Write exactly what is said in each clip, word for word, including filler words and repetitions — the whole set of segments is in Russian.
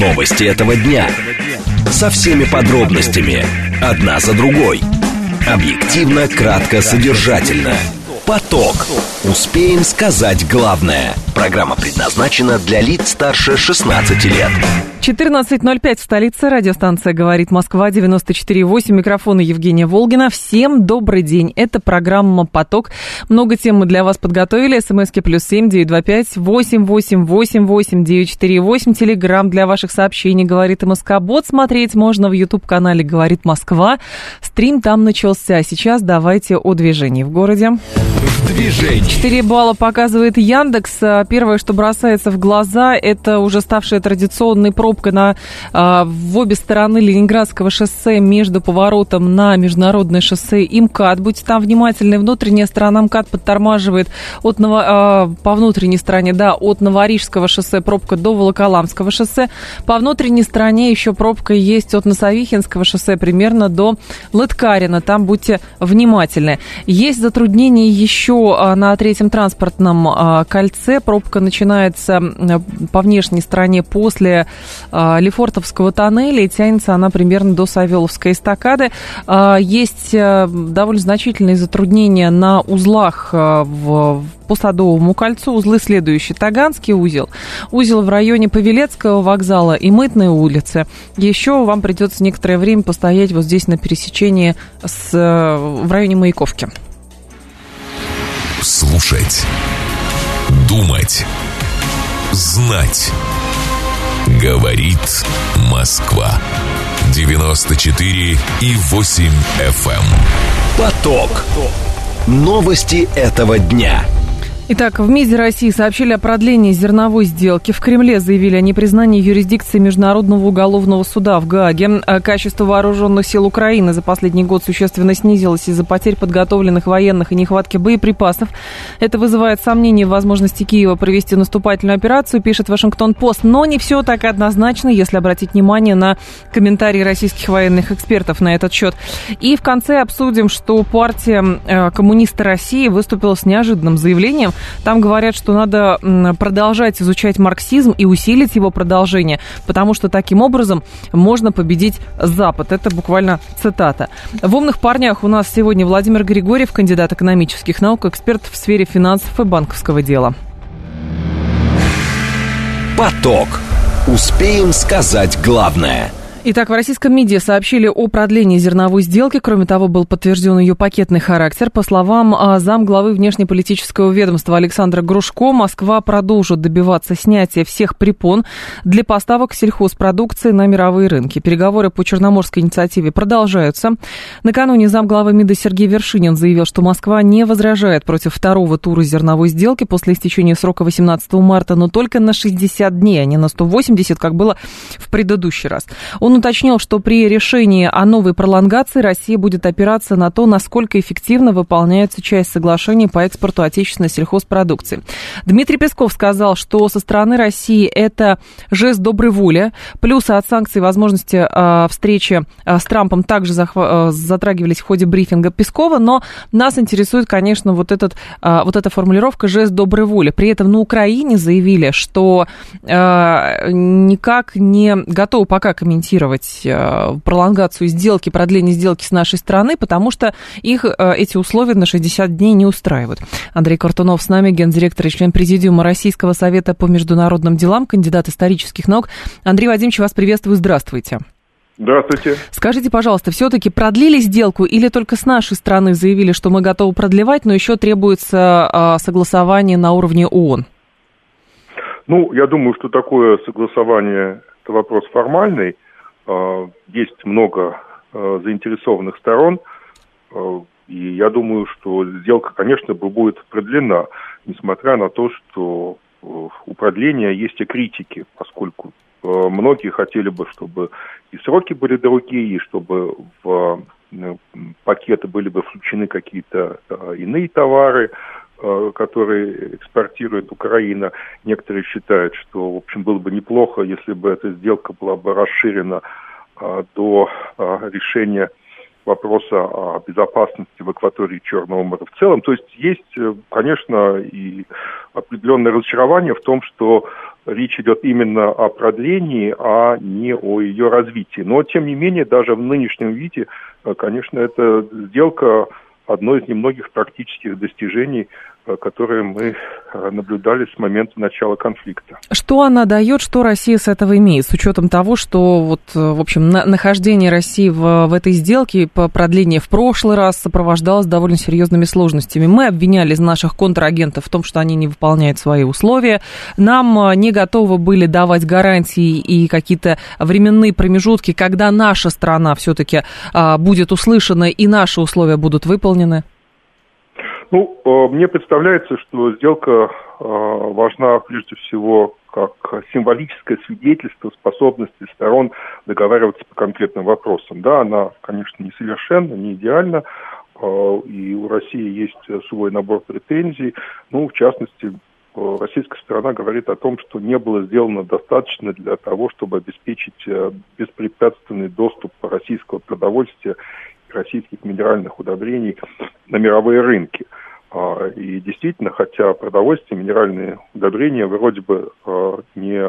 Новости этого дня. Со всеми подробностями. Одна за другой. Объективно, кратко, содержательно. Поток. Успеем сказать главное. Программа предназначена для лиц старше шестнадцати лет. четырнадцать ноль пять в столице. Радиостанция «Говорит Москва», девяносто четыре восемь. Микрофон Евгения Волгина. Всем добрый день. Это программа «Поток». Много тем мы для вас подготовили. СМСки плюс семь девятьсот двадцать пять восемь восемь восемь восемь девять четыре восемь. Телеграм для ваших сообщений «Говорит МСК». Бот смотреть можно в YouTube-канале «Говорит Москва». Стрим там начался. Сейчас давайте о движении в городе. Движение. четыре балла показывает Яндекс. Первое, что бросается в глаза, это уже ставшая традиционной пробка на, а, в обе стороны Ленинградского шоссе между поворотом на международное шоссе и МКАД. Будьте там внимательны. Внутренняя сторона МКАД подтормаживает от, а, по внутренней стороне, да, от Новорижского шоссе пробка до Волоколамского шоссе. По внутренней стороне еще пробка есть от Носовихинского шоссе примерно до Лыткарина. Там будьте внимательны. Есть затруднения еще на третьем транспортном кольце. Пробка начинается по внешней стороне после Лефортовского тоннеля и тянется она примерно до Савеловской эстакады. Есть довольно значительные затруднения на узлах в по Садовому кольцу. Узлы следующие. Таганский узел, узел в районе Павелецкого вокзала и Мытной улицы. Еще вам придется некоторое время постоять вот здесь на пересечении с, в районе Маяковки. Слушать, думать, знать. Говорит Москва. девяносто четыре и восемь эф эм. Поток. Новости этого дня. Итак, в МИДе России сообщили о продлении зерновой сделки. В Кремле заявили о непризнании юрисдикции Международного уголовного суда в Гааге. Качество вооруженных сил Украины за последний год существенно снизилось из-за потерь подготовленных военных и нехватки боеприпасов. Это вызывает сомнения в возможности Киева провести наступательную операцию, пишет Вашингтон-Пост. Но не все так однозначно, если обратить внимание на комментарии российских военных экспертов на этот счет. И в конце обсудим, что партия «Коммунисты России» выступила с неожиданным заявлением. Там говорят, что надо продолжать изучать марксизм и усилить его продолжение, потому что таким образом можно победить Запад. Это буквально цитата. В «Умных парнях» у нас сегодня Владимир Григорьев, кандидат экономических наук, эксперт в сфере финансов и банковского дела. Поток. Успеем сказать главное. Итак, в российском МИДе сообщили о продлении зерновой сделки. Кроме того, был подтвержден ее пакетный характер. По словам замглавы внешнеполитического ведомства Александра Грушко, Москва продолжит добиваться снятия всех препон для поставок сельхозпродукции на мировые рынки. Переговоры по Черноморской инициативе продолжаются. Накануне замглавы МИДа Сергей Вершинин заявил, что Москва не возражает против второго тура зерновой сделки после истечения срока восемнадцатого марта, но только на шестьдесят дней, а не на сто восемьдесят, как было в предыдущий раз. Он Он уточнил, что при решении о новой пролонгации Россия будет опираться на то, насколько эффективно выполняется часть соглашений по экспорту отечественной сельхозпродукции. Дмитрий Песков сказал, что со стороны России это жест доброй воли. Плюсы от санкций и возможности э, встречи э, с Трампом также захва- э, затрагивались в ходе брифинга Пескова, но нас интересует, конечно, вот, этот, э, вот эта формулировка «жест доброй воли». При этом на Украине заявили, что э, никак не готовы пока комментировать пролонгацию сделки, продление сделки с нашей стороны, потому что их эти условия на шестьдесят дней не устраивают. Андрей Картунов с нами, гендиректор и член президиума Российского совета по международным делам, кандидат исторических наук. Андрей Вадимович, вас приветствую, здравствуйте. Здравствуйте. Скажите, пожалуйста, все-таки продлили сделку или только с нашей стороны заявили, что мы готовы продлевать, но еще требуется согласование на уровне ООН? Ну, я думаю, что такое согласование – это вопрос формальный. Есть много заинтересованных сторон, и я думаю, что сделка, конечно, будет продлена, несмотря на то, что у продления есть и критики, поскольку многие хотели бы, чтобы и сроки были другие, и чтобы в пакеты были бы включены какие-то иные товары, которые экспортирует Украина. Некоторые считают, что, в общем, было бы неплохо, если бы эта сделка была бы расширена а, до а, решения вопроса о безопасности в акватории Черного моря в целом. То есть есть, конечно, и определенное разочарование в том, что речь идет именно о продлении, а не о ее развитии. Но, тем не менее, даже в нынешнем виде, конечно, эта сделка одно из немногих практических достижений, которые мы наблюдали с момента начала конфликта. Что она дает, что Россия с этого имеет, с учетом того, что вот, в общем, на, нахождение России в, в этой сделке по продлению в прошлый раз сопровождалось довольно серьезными сложностями. Мы обвиняли наших контрагентов в том, что они не выполняют свои условия. Нам не готовы были давать гарантии и какие-то временные промежутки, когда наша страна все-таки а, будет услышана и наши условия будут выполнены. Ну, мне представляется, что сделка важна прежде всего как символическое свидетельство способности сторон договариваться по конкретным вопросам. Да, она, конечно, несовершенна, не идеальна, и у России есть свой набор претензий. Ну, в частности, российская сторона говорит о том, что не было сделано достаточно для того, чтобы обеспечить беспрепятственный доступ российского продовольствия, российских минеральных удобрений на мировые рынки. И действительно, хотя продовольствие, минеральные удобрения вроде бы не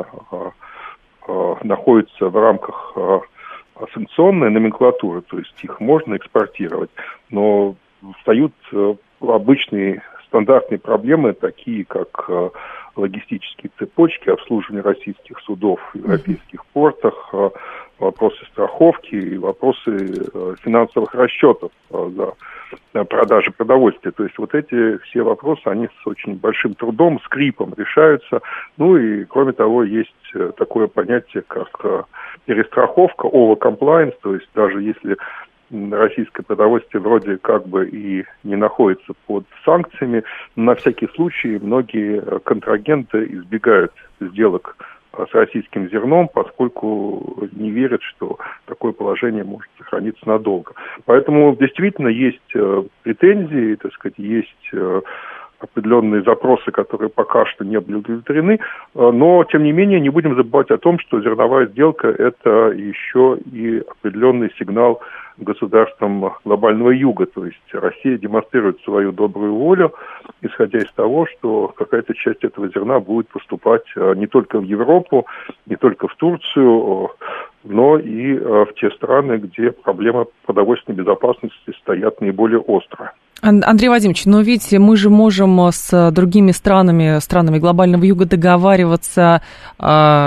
находятся в рамках санкционной номенклатуры, то есть их можно экспортировать, но встают обычные стандартные проблемы, такие как логистические цепочки, обслуживание российских судов в европейских портах, вопросы страховки и вопросы финансовых расчетов за продажи продовольствия. То есть вот эти все вопросы, они с очень большим трудом, скрипом решаются. Ну и кроме того, есть такое понятие, как перестраховка, over-compliance, то есть даже если российское продовольствие вроде как бы и не находится под санкциями, на всякий случай многие контрагенты избегают сделок с российским зерном, поскольку не верят, что такое положение может сохраниться надолго. Поэтому действительно есть претензии, так сказать, есть определенные запросы, которые пока что не были удовлетворены, но, тем не менее, не будем забывать о том, что зерновая сделка – это еще и определенный сигнал государствам глобального юга, то есть Россия демонстрирует свою добрую волю, исходя из того, что какая-то часть этого зерна будет поступать не только в Европу, не только в Турцию, но и в те страны, где проблемы продовольственной безопасности стоят наиболее остро. Андрей Вадимович, но ведь мы же можем с другими странами, странами глобального юга договариваться э,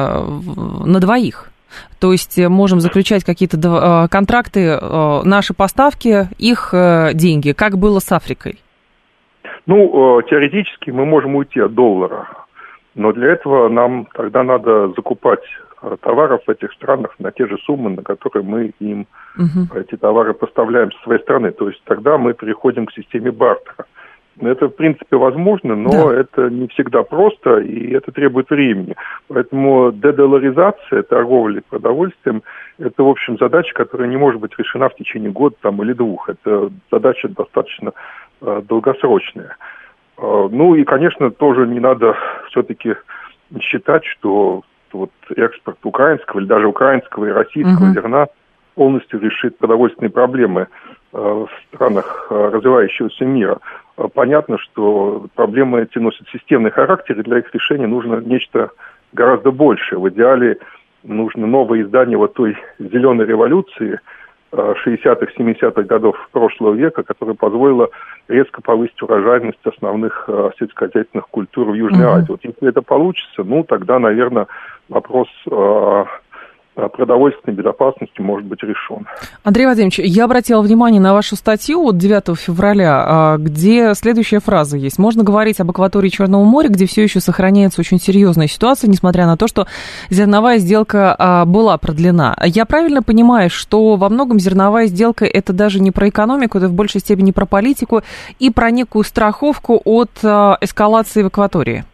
на двоих. То есть можем заключать какие-то э, контракты, э, наши поставки, их э, деньги, как было с Африкой. Ну, э, теоретически мы можем уйти от доллара, но для этого нам тогда надо закупать товаров в этих странах на те же суммы, на которые мы им uh-huh. эти товары поставляем со своей страны. То есть тогда мы переходим к системе бартера. Это, в принципе, возможно, но да. это не всегда просто, и это требует времени. Поэтому дедоларизация торговли продовольствием – это, в общем, задача, которая не может быть решена в течение года там, или двух. Это задача достаточно э, долгосрочная. Э, ну и, конечно, тоже не надо все-таки считать, что вот экспорт украинского или даже украинского и российского uh-huh. зерна полностью решит продовольственные проблемы э, в странах э, развивающегося мира. Э, понятно, что проблемы эти носят системный характер, и для их решения нужно нечто гораздо большее. В идеале нужно новое издание вот той зеленой революции э, шестидесятых, семидесятых годов прошлого века, которая позволила резко повысить урожайность основных э, сельскохозяйственных культур в Южной uh-huh. Азии. Вот если это получится, ну тогда, наверное, вопрос э, продовольственной безопасности может быть решен. Андрей Вадимович, я обратила внимание на вашу статью от девятого февраля, где следующая фраза есть. Можно говорить об акватории Черного моря, где все еще сохраняется очень серьезная ситуация, несмотря на то, что зерновая сделка была продлена. Я правильно понимаю, что во многом зерновая сделка это даже не про экономику, это в большей степени про политику и про некую страховку от эскалации в акватории?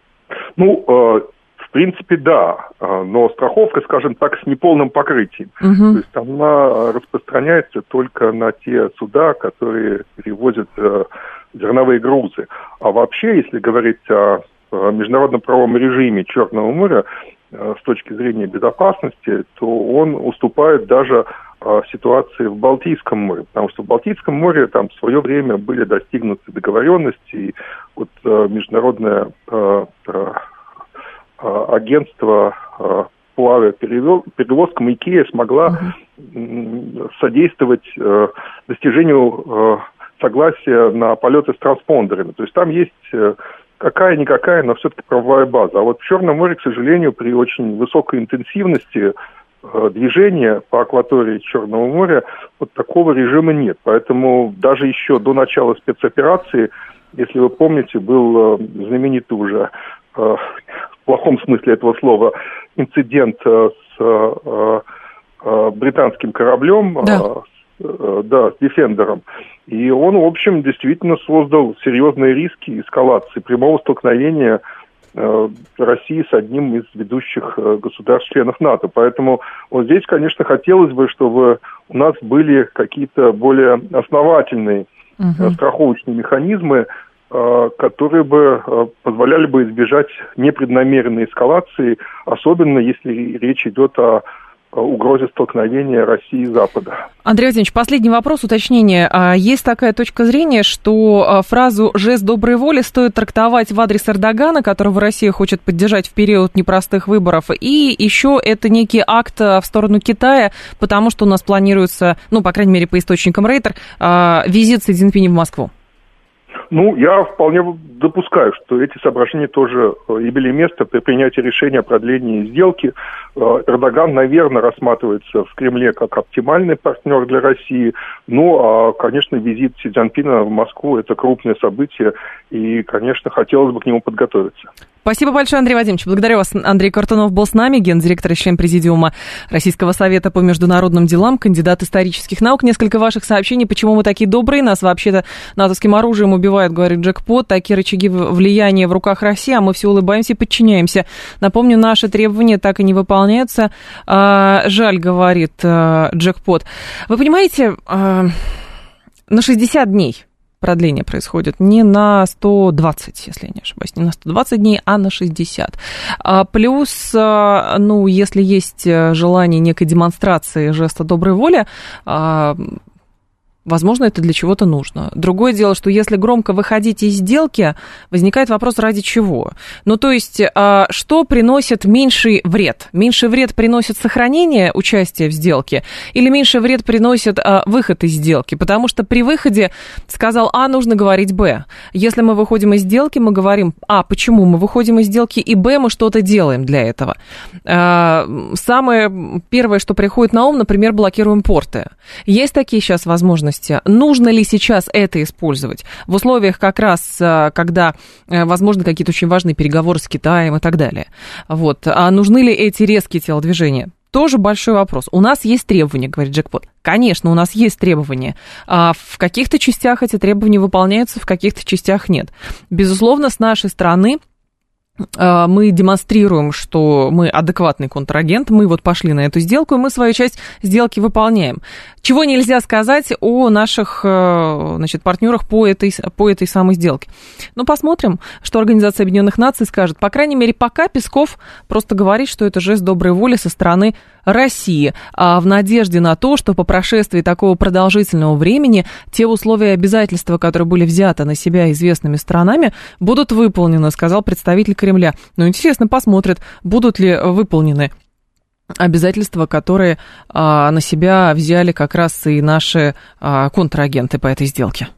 Ну, э... В принципе, да, но страховка, скажем так, с неполным покрытием. Uh-huh. То есть она распространяется только на те суда, которые перевозят э, зерновые грузы. А вообще, если говорить о, о международном правовом режиме Черного моря, э, с точки зрения безопасности, то он уступает даже ситуации в Балтийском море, потому что в Балтийском море там в свое время были достигнуты договоренности, и вот международное агентство по авиаперевозкам ИКЕА смогла uh-huh. содействовать достижению согласия на полеты с транспондерами. То есть там есть какая-никакая, но все-таки правовая база. А вот в Черном море, к сожалению, при очень высокой интенсивности движения по акватории Черного моря вот такого режима нет. Поэтому даже еще до начала спецоперации, если вы помните, был знаменитый уже в плохом смысле этого слова инцидент с британским кораблем, да. Да, с «Дефендером». И он, в общем, действительно создал серьезные риски эскалации прямого столкновения э, России с одним из ведущих э, государств-членов НАТО. Поэтому вот здесь, конечно, хотелось бы, чтобы у нас были какие-то более основательные uh-huh. э, страховочные механизмы, э, которые бы э, позволяли бы избежать непреднамеренной эскалации, особенно если речь идет о угрозе столкновения России и Запада. Андрей Владимирович, последний вопрос, уточнение. Есть такая точка зрения, что фразу «жест доброй воли» стоит трактовать в адрес Эрдогана, которого Россия хочет поддержать в период непростых выборов, и еще это некий акт в сторону Китая, потому что у нас планируется, ну, по крайней мере, по источникам Рейтер, визит Си Цзиньпиня в Москву. Ну, я вполне допускаю, что эти соображения тоже имели место при принятии решения о продлении сделки. Эрдоган, наверное, рассматривается в Кремле как оптимальный партнер для России. Ну, а, конечно, визит Си Цзиньпина в Москву – это крупное событие, и, конечно, хотелось бы к нему подготовиться. Спасибо большое, Андрей Вадимович. Благодарю вас. Андрей Картунов был с нами, гендиректор и член Президиума Российского совета по международным делам, кандидат исторических наук. Несколько ваших сообщений, почему мы такие добрые. Нас вообще-то натовским оружием убивают, говорит Джекпот. Такие рычаги влияния в руках России, а мы все улыбаемся и подчиняемся. Напомню, наши требования так и не выполняются. А, жаль, говорит а, Джекпот. Вы понимаете, а, на шестьдесят дней продление происходит, не на сто двадцать, если я не ошибаюсь, не на сто двадцать дней, а на шестьдесят. А плюс, ну, если есть желание некой демонстрации жеста доброй воли, возможно, это для чего-то нужно. Другое дело, что если громко выходить из сделки, возникает вопрос, ради чего. Ну, то есть, что приносит меньший вред? Меньший вред приносит сохранение участия в сделке или меньший вред приносит выход из сделки? Потому что при выходе сказал А, нужно говорить Б. Если мы выходим из сделки, мы говорим А, почему мы выходим из сделки, и Б, мы что-то делаем для этого. Самое первое, что приходит на ум, например, блокируем порты. Есть такие сейчас возможности? Нужно ли сейчас это использовать в условиях как раз, когда, возможно, какие-то очень важные переговоры с Китаем и так далее? Вот. А нужны ли эти резкие телодвижения? Тоже большой вопрос. У нас есть требования, говорит Джекпот. Конечно, у нас есть требования. А в каких-то частях эти требования выполняются, в каких-то частях нет. Безусловно, с нашей стороны мы демонстрируем, что мы адекватный контрагент, мы вот пошли на эту сделку, и мы свою часть сделки выполняем. Чего нельзя сказать о наших, значит, партнерах по этой, по этой самой сделке. Ну, посмотрим, что Организация Объединенных Наций скажет. По крайней мере, пока Песков просто говорит, что это жест доброй воли со стороны России, а в надежде на то, что по прошествии такого продолжительного времени те условия и обязательства, которые были взяты на себя известными сторонами, будут выполнены, сказал представитель Кремля. Ну, интересно, посмотрят, будут ли выполнены обязательства, которые а, на себя взяли как раз и наши а, контрагенты по этой сделке.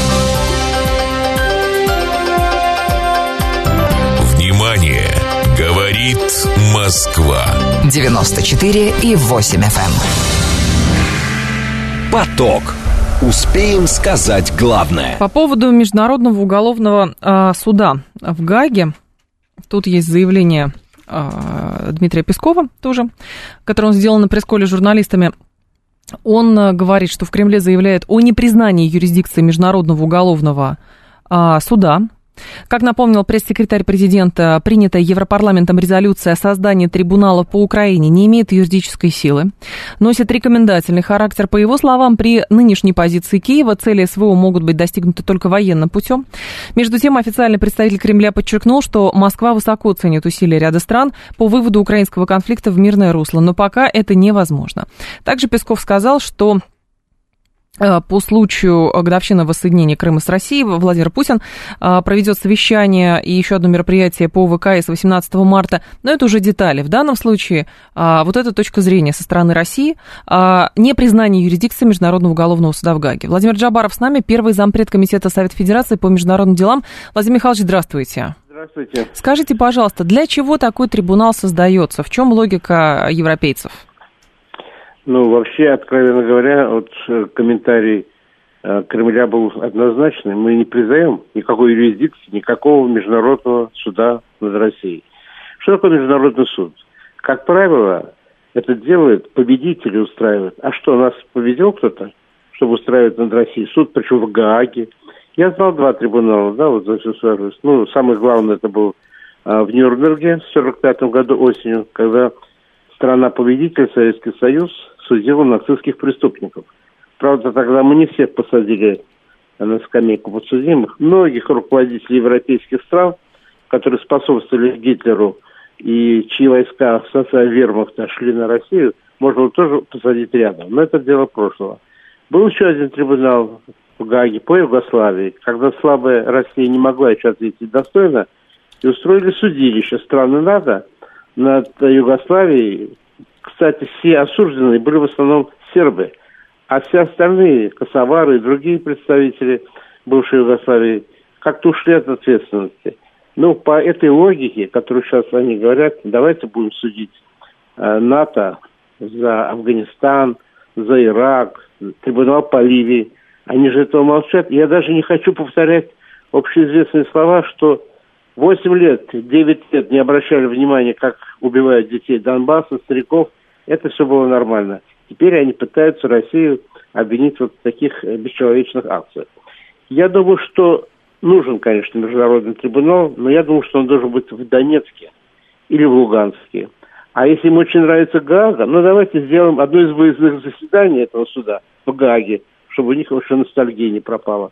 Внимание! Говорит Москва. девяносто четыре и восемь эф эм. Поток. Успеем сказать главное. По поводу Международного уголовного а, суда в Гааге, тут есть заявление а, Дмитрия Пескова тоже, которое он сделал на пресс-колле с журналистами. Он а, говорит, что в Кремле заявляет о непризнании юрисдикции Международного уголовного а, суда Как напомнил пресс-секретарь президента, принятая Европарламентом резолюция о создании трибунала по Украине не имеет юридической силы, носит рекомендательный характер. По его словам, при нынешней позиции Киева цели СВО могут быть достигнуты только военным путем. Между тем, официальный представитель Кремля подчеркнул, что Москва высоко ценит усилия ряда стран по выводу украинского конфликта в мирное русло, но пока это невозможно. Также Песков сказал, что по случаю годовщины воссоединения Крыма с Россией Владимир Путин проведет совещание и еще одно мероприятие по ВКС восемнадцатого марта, но это уже детали. В данном случае вот эта точка зрения со стороны России не признание юрисдикции Международного уголовного суда в Гааге. Владимир Джабаров с нами, первый зампред комитета Совета Федерации по международным делам. Владимир Михайлович, здравствуйте. Здравствуйте. Скажите, пожалуйста, для чего такой трибунал создается? В чем логика европейцев? Ну, вообще, откровенно говоря, вот комментарий э, Кремля был однозначный. Мы не признаем никакой юрисдикции, никакого международного суда над Россией. Что такое международный суд? Как правило, это делает победители, устраивают. А что, нас победил кто-то, чтобы устраивать над Россией суд, причем в Гааге? Я знал два трибунала, да, вот за всю свою жизнь. Ну, самое главное, это был э, в Нюрнберге в сорок пятом году осенью, когда страна-победитель, Советский Союз, судила нацистских преступников. Правда, тогда мы не всех посадили на скамейку подсудимых. Многих руководителей европейских стран, которые способствовали Гитлеру и чьи войска в составе вермахта шли на Россию, можно было тоже посадить рядом. Но это дело прошлого. Был еще один трибунал в Гааге по Югославии, когда слабая Россия не могла еще ответить достойно, и устроили судилище страны НАТО над Югославией. Кстати, все осужденные были в основном сербы, а все остальные, косовары и другие представители бывшей Югославии, как-то ушли от ответственности. Ну, по этой логике, которую сейчас они говорят, давайте будем судить э, НАТО за Афганистан, за Ирак, трибунал по Ливии. Они же этого молчат. Я даже не хочу повторять общеизвестные слова, что восемь лет, девять лет не обращали внимания, как убивают детей Донбасса, стариков. Это все было нормально. Теперь они пытаются Россию обвинить вот в таких бесчеловечных акциях. Я думаю, что нужен, конечно, международный трибунал, но я думаю, что он должен быть в Донецке или в Луганске. А если им очень нравится Гаага, ну давайте сделаем одно из выездных заседаний этого суда в Гааге, чтобы у них вообще ностальгия не пропала.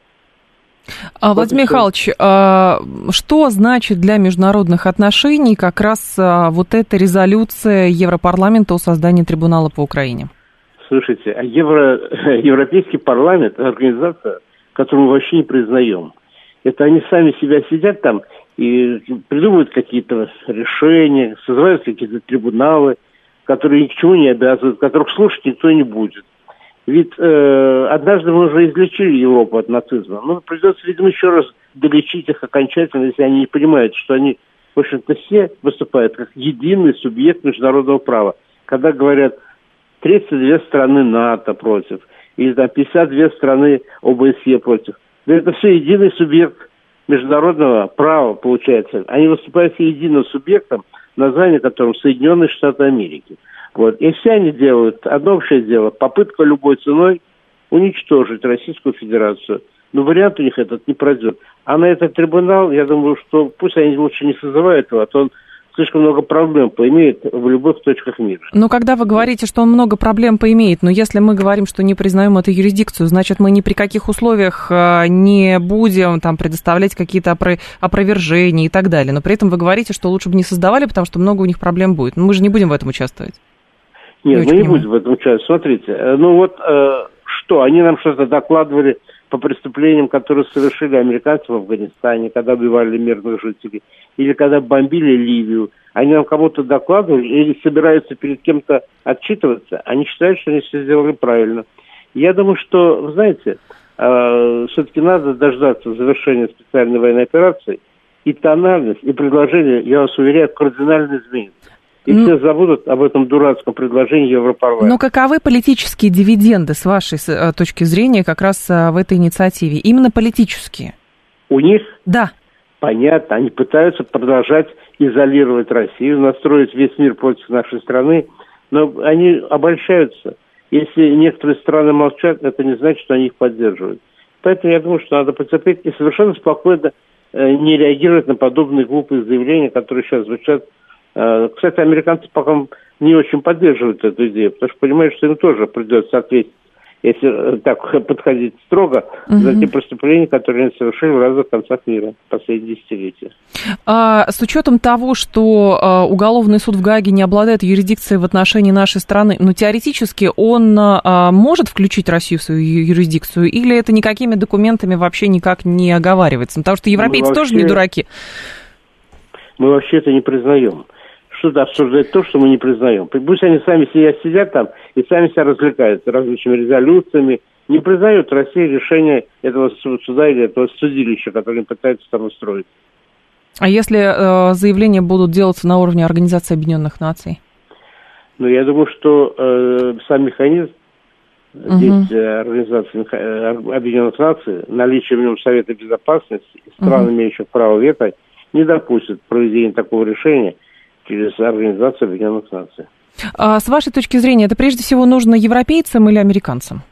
А, Владимир Михайлович, а, что значит для международных отношений как раз а, вот эта резолюция Европарламента о создании трибунала по Украине? Слушайте, а Евро, Европейский парламент – организация, которую мы вообще не признаем. Это они сами себя сидят там и придумывают какие-то решения, созывают какие-то трибуналы, которые ни к чему не обязывают, которых слушать никто не будет. Ведь э, однажды мы уже излечили Европу от нацизма. Ну, придется, видимо, еще раз долечить их окончательно, если они не понимают, что они, в общем-то, все выступают как единый субъект международного права. Когда говорят тридцать две страны НАТО против, или там пятьдесят две страны ОБСЕ против. Да это все единый субъект международного права, получается. Они выступают все единым субъектом, название которым Соединенные Штаты Америки. Вот. И все они делают одно общее дело. Попытка любой ценой уничтожить Российскую Федерацию. Но вариант у них этот не пройдет. А на этот трибунал, я думаю, что пусть они лучше не созывают его, а то он слишком много проблем поимеет в любых точках мира. Но когда вы говорите, что он много проблем поимеет, но если мы говорим, что не признаем эту юрисдикцию, значит, мы ни при каких условиях не будем там предоставлять какие-то опровержения и так далее. Но при этом вы говорите, что лучше бы не создавали, потому что много у них проблем будет. Но мы же не будем в этом участвовать. Нет, не мы не будем в этом участвовать. Смотрите, ну вот э, что, они нам что-то докладывали по преступлениям, которые совершили американцы в Афганистане, когда убивали мирных жителей, или когда бомбили Ливию. Они нам кому-то докладывали или собираются перед кем-то отчитываться. Они считают, что они все сделали правильно. Я думаю, что, вы знаете, э, все-таки надо дождаться завершения специальной военной операции, и тональность, и предложение, я вас уверяю, кардинально изменится. И ну, все забудут об этом дурацком предложении Европарламента. Но каковы политические дивиденды, с вашей точки зрения, как раз в этой инициативе? Именно политические? У них? Да. Понятно. Они пытаются продолжать изолировать Россию, настроить весь мир против нашей страны. Но они обольщаются. Если некоторые страны молчат, это не значит, что они их поддерживают. Поэтому я думаю, что надо потерпеть и совершенно спокойно не реагировать на подобные глупые заявления, которые сейчас звучат. Кстати, американцы пока не очень поддерживают эту идею, потому что понимают, что им тоже придется ответить, если так подходить строго, угу. за те преступления, которые они совершили в разных концах мира в последние десятилетия. А, с учетом того, что а, уголовный суд в Гааге не обладает юрисдикцией в отношении нашей страны, но теоретически он а, может включить Россию в свою юрисдикцию, или это никакими документами вообще никак не оговаривается? Потому что европейцы вообще, тоже не дураки. Мы вообще это не признаем. Что-то обсуждать то, что мы не признаем. Пусть они сами сидят, сидят там и сами себя развлекаются различными резолюциями. Не признают Россия решение этого суда или этого судилища, которое они пытаются там устроить. А если э, заявления будут делаться на уровне Организации Объединенных Наций? Ну, я думаю, что э, сам механизм угу. здесь э, Организации э, Объединенных Наций, наличие в нем Совета Безопасности, стран, угу. имеющих право вето, не допустит проведения такого решения через Организацию Объединенных Наций. А с вашей точки зрения, это прежде всего нужно европейцам или американцам?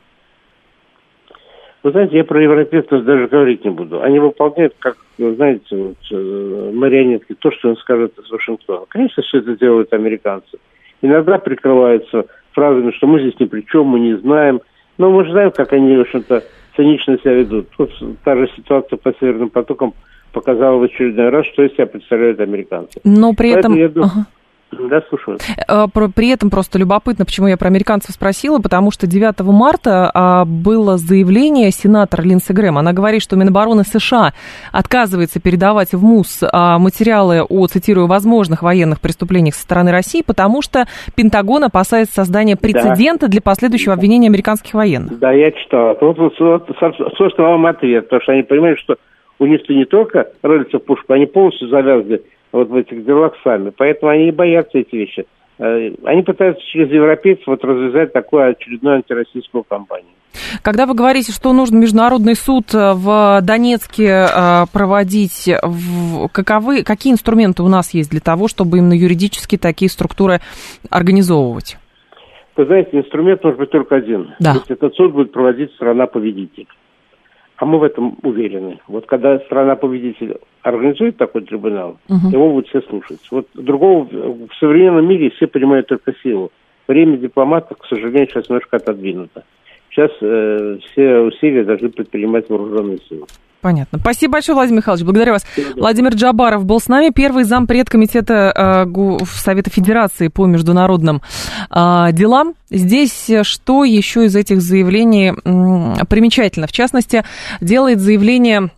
Вы знаете, я про европейцев даже говорить не буду. Они выполняют, как, знаете, вот, марионетки, то, что им скажут из Вашингтона. Конечно, все это делают американцы. Иногда прикрываются фразами, что мы здесь ни при чем, мы не знаем. Но мы же знаем, как они, в общем-то, цинично себя ведут. Вот та же ситуация по Северным потокам показала в очередной раз, что из себя представляют американцы. Но при Поэтому этом... Я думаю... ага. Да, слушаю. При этом просто любопытно, почему я про американцев спросила, потому что девятого марта было заявление сенатора Линдси Грэм. Она говорит, что Минобороны США отказывается передавать в МУС материалы о, цитирую, возможных военных преступлениях со стороны России, потому что Пентагон опасается создания прецедента да. для последующего обвинения американских военных. Да, я читал. Вот, вот, вот собственно, вам ответ, потому что они понимают, что у них-то не только рыльца в пушку, они полностью завязаны вот в этих делах сами. Поэтому они и боятся эти вещи. Они пытаются через европейцев вот развязать такую очередную антироссийскую кампанию. Когда вы говорите, что нужно международный суд в Донецке проводить, каковы, какие инструменты у нас есть для того, чтобы именно юридически такие структуры организовывать? Вы знаете, инструмент может быть только один. Да. Если этот суд будет проводить страна-победитель. А мы в этом уверены. Вот когда страна-победитель организует такой трибунал, угу. его будут все слушать. Вот другого в современном мире все понимают только силу. Время дипломатов, к сожалению, сейчас немножко отодвинуто. Сейчас э, все усилия должны предпринимать вооруженные силы. Понятно. Спасибо большое, Владимир Михайлович. Благодарю вас. Владимир Джабаров был с нами, первый зампред комитета э, Совета Федерации по международным э, делам. Здесь что еще из этих заявлений э, примечательно? В частности, делает заявление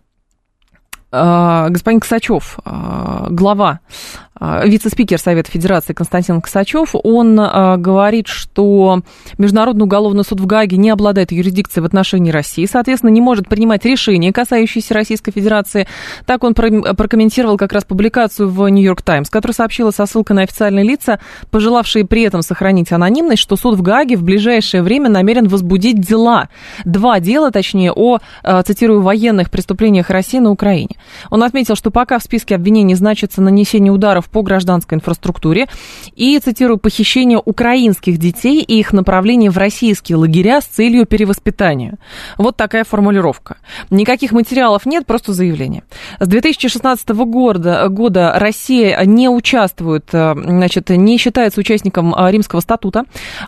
э, господин Косачев, э, глава, э, вице-спикер Совета Федерации Константин Косачев. Он э, говорит, что Международный уголовный суд в Гааге не обладает юрисдикцией в отношении России, соответственно, не может принимать решения, касающиеся Российской Федерации. Так он прокомментировал как раз публикацию в Нью-Йорк Таймс, которая сообщила со ссылкой на официальные лица, пожелавшие при этом сохранить анонимность, что суд в Гааге в ближайшее время намерен возбудить дела. Два дела, точнее, о, цитирую, военных преступлениях России на Украине. Он отметил, что пока в списке обвинений значится нанесение ударов по гражданской инфраструктуре и, цитирую, похищение украинских детей и их направление в российские лагеря с целью перевоспитания. Вот такая формулировка. Никаких материалов нет, просто заявление. С две тысячи шестнадцатого года, года Россия не участвует, значит, не считается участником Римского статута.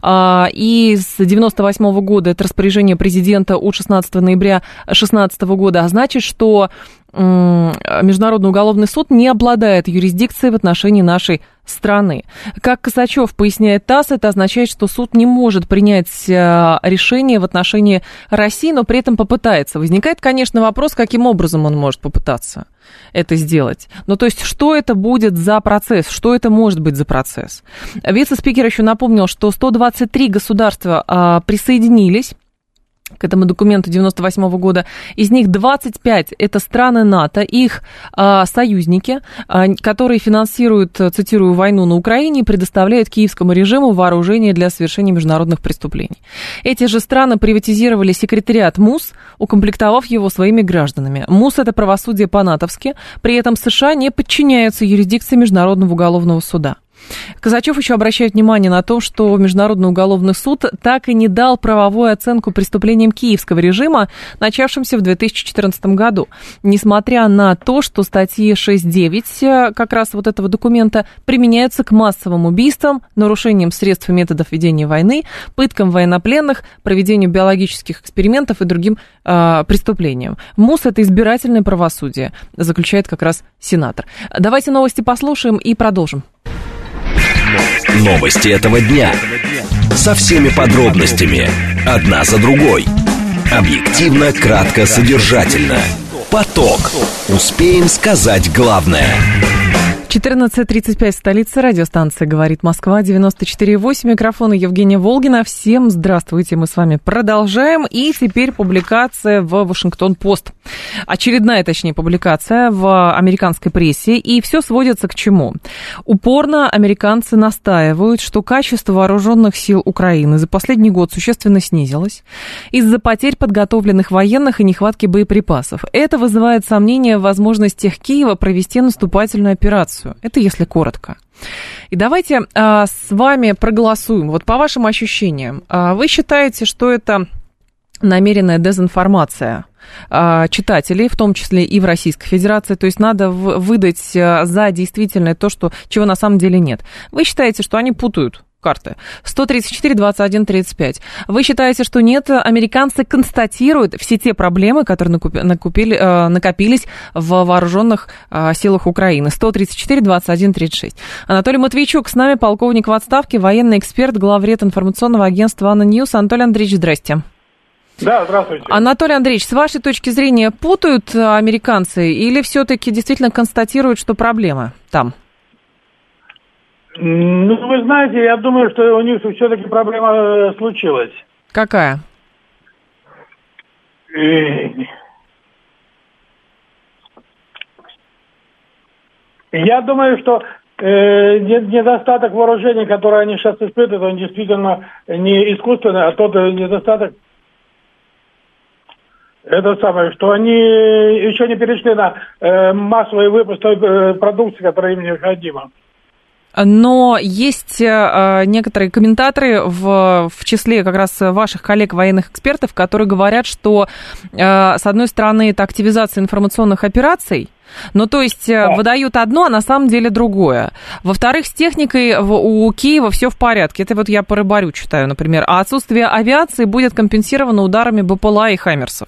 И с девяносто восьмого года это распоряжение президента от шестнадцатого ноября две тысячи шестнадцатого года, а значит, что Международный уголовный суд не обладает юрисдикцией в отношении нашей страны. Как Косачев поясняет ТАСС, это означает, что суд не может принять решение в отношении России, но при этом попытается. Возникает, конечно, вопрос, каким образом он может попытаться это сделать. Ну, то есть, что это будет за процесс, что это может быть за процесс. Вице-спикер еще напомнил, что сто двадцать три государства а, присоединились к этому документу девяносто восьмого года. Из них двадцать пять это страны НАТО, их а, союзники, а, которые финансируют, цитирую, войну на Украине и предоставляют киевскому режиму вооружение для совершения международных преступлений. Эти же страны приватизировали секретариат МУС, укомплектовав его своими гражданами. МУС — это правосудие по-натовски, при этом США не подчиняются юрисдикции Международного уголовного суда. Казачев еще обращает внимание на то, что Международный уголовный суд так и не дал правовую оценку преступлениям киевского режима, начавшимся в две тысячи четырнадцатом году. Несмотря на то, что статьи шесть девять как раз вот этого документа применяются к массовым убийствам, нарушениям средств и методов ведения войны, пыткам военнопленных, проведению биологических экспериментов и другим э, преступлениям. МУС – это избирательное правосудие, заключает как раз сенатор. Давайте новости послушаем и продолжим. Новости этого дня. Со всеми подробностями. Одна за другой. Объективно, кратко, содержательно. Поток. Успеем сказать главное. четырнадцать тридцать пять, столица, радиостанция «Говорит Москва», девяносто четыре и восемь, микрофон Евгения Волгина. Всем здравствуйте, мы с вами продолжаем. И теперь публикация в «Вашингтон-Пост». Очередная, точнее, публикация в американской прессе. И все сводится к чему? Упорно американцы настаивают, что качество вооруженных сил Украины за последний год существенно снизилось из-за потерь подготовленных военных и нехватки боеприпасов. Это вызывает сомнения в возможностях Киева провести наступательную операцию. Это если коротко. И давайте а, с вами проголосуем. Вот по вашим ощущениям, а, вы считаете, что это намеренная дезинформация а, читателей, в том числе и в Российской Федерации, то есть надо в, выдать а, за действительное то, что, чего на самом деле нет. Вы считаете, что они путают карты? сто тридцать четыре двадцать один тридцать пять. Вы считаете, что нет? Американцы констатируют все те проблемы, которые накупили, накупили, э, накопились в вооруженных э, силах Украины. сто тридцать четыре двадцать один тридцать шесть. Анатолий Матвейчук с нами, полковник в отставке, военный эксперт, главред информационного агентства «Анна Ньюс». Анатолий Андреевич, здрасте. Да, здравствуйте. Анатолий Андреевич, с вашей точки зрения, путают американцы или все-таки действительно констатируют, что проблемы там? Ну, вы знаете, я думаю, что у них все-таки проблема случилась. Какая? Я думаю, что э, недостаток вооружений, который они сейчас испытывают, он действительно не искусственный, а тот недостаток, это самое, что они еще не перешли на э, массовый выпуск той э, продукции, которая им необходима. Но есть э, некоторые комментаторы, в, в числе как раз ваших коллег, военных экспертов, которые говорят, что, э, с одной стороны, это активизация информационных операций, ну, то есть да. выдают одно, а на самом деле другое. Во-вторых, с техникой в, у Киева все в порядке. Это вот я по Рыбарю читаю, например. А отсутствие авиации будет компенсировано ударами БПЛА и «Хаймерсов».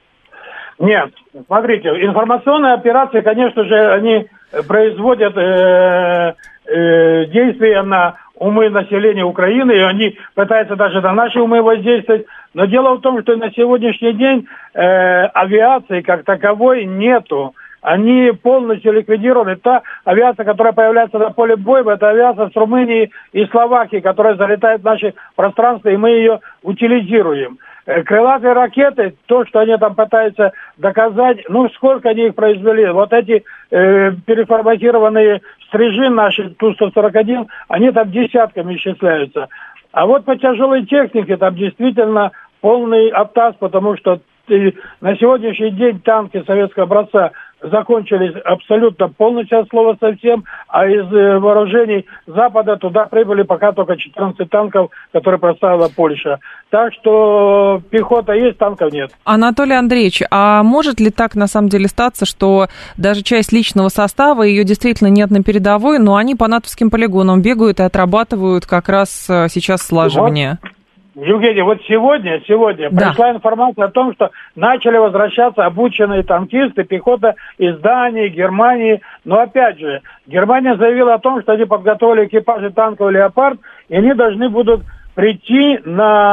Нет, смотрите, информационные операции, конечно же, они производят э, э, действия на умы населения Украины, и они пытаются даже на наши умы воздействовать. Но дело в том, что на сегодняшний день э, авиации как таковой нету. Они полностью ликвидированы. Та авиация, которая появляется на поле боя, это авиация с Румынии и Словакии, которая залетает в наши пространства, и мы ее утилизируем. Крылатые ракеты, то, что они там пытаются доказать, ну, сколько они их произвели. Вот эти э, переформатированные стрижи наши, Ту сто сорок один, они там десятками исчисляются. А вот по тяжелой технике там действительно полный оттас, потому что э, на сегодняшний день танки советского образца закончились абсолютно полностью от слова совсем, а из э, вооружений Запада туда прибыли пока только четырнадцать танков, которые поставила Польша. Так что пехота есть, танков нет. Анатолий Андреевич, а может ли так на самом деле статься, что даже часть личного состава, ее действительно нет на передовой, но они по натовским полигонам бегают и отрабатывают как раз сейчас слаживание? Вот. Евгений, вот сегодня, сегодня да. пришла информация о том, что начали возвращаться обученные танкисты, пехота из Дании, Германии. Но опять же, Германия заявила о том, что они подготовили экипажи танков «Леопард», и они должны будут прийти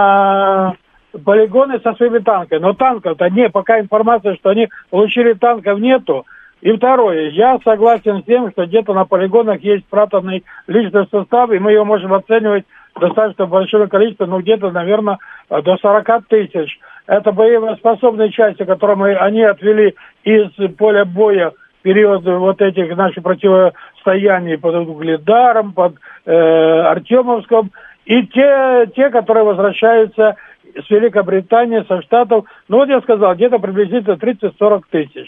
на полигоны со своими танками. Но танков-то нет, пока информация, что они получили, танков нету. И второе, я согласен с тем, что где-то на полигонах есть спрятанный личный состав, и мы его можем оценивать достаточно большое количество, ну где-то, наверное, до сорок тысяч. Это боеспособные части, которые мы, они отвели из поля боя в период вот этих наших противостояний под Угледаром, под э, Артемовском, и те, те, которые возвращаются с Великобритании, со Штатов, ну вот я сказал, где-то приблизительно тридцать-сорок тысяч.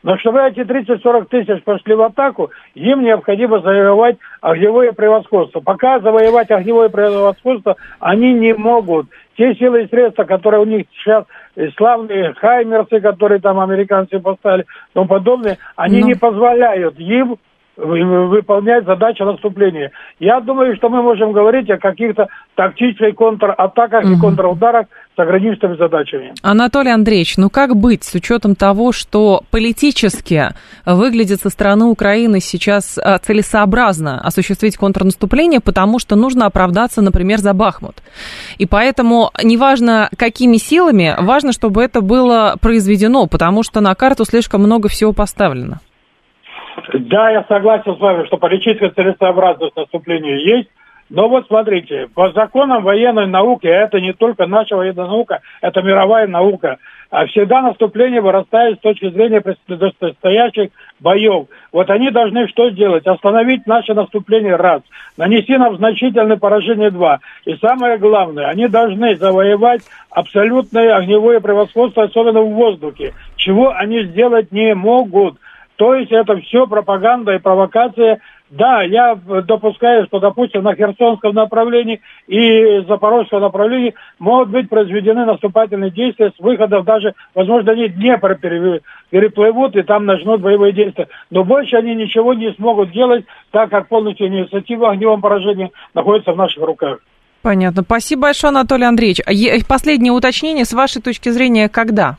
Но чтобы эти тридцать-сорок тысяч пошли в атаку, им необходимо завоевать огневое превосходство. Пока завоевать огневое превосходство они не могут. Те силы и средства, которые у них сейчас, славные хаймерсы, которые там американцы поставили, и тому подобное, они Но... не позволяют им выполнять задачи наступления. Я думаю, что мы можем говорить о каких-то тактических контратаках угу. и контрударах с ограниченными задачами. Анатолий Андреевич, ну как быть с учетом того, что политически выглядит со стороны Украины сейчас целесообразно осуществить контрнаступление, потому что нужно оправдаться, например, за Бахмут. И поэтому неважно какими силами, важно, чтобы это было произведено, потому что на карту слишком много всего поставлено. Да, я согласен с вами, что политическая целесообразность наступления есть. Но вот смотрите, по законам военной науки, а это не только наша военная наука, это мировая наука, всегда наступление вырастает с точки зрения предстоящих боев. Вот они должны что сделать? Остановить наше наступление раз, нанести нам значительное поражение два. И самое главное, они должны завоевать абсолютное огневое превосходство, особенно в воздухе, чего они сделать не могут. То есть это все пропаганда и провокация. Да, я допускаю, что, допустим, на Херсонском направлении и Запорожском направлении могут быть произведены наступательные действия с выходов даже, возможно, они Днепр переплывут и там начнут боевые действия. Но больше они ничего не смогут делать, так как полностью инициатива огневом поражении находится в наших руках. Понятно. Спасибо большое, Анатолий Андреевич. Последнее уточнение, с вашей точки зрения, когда?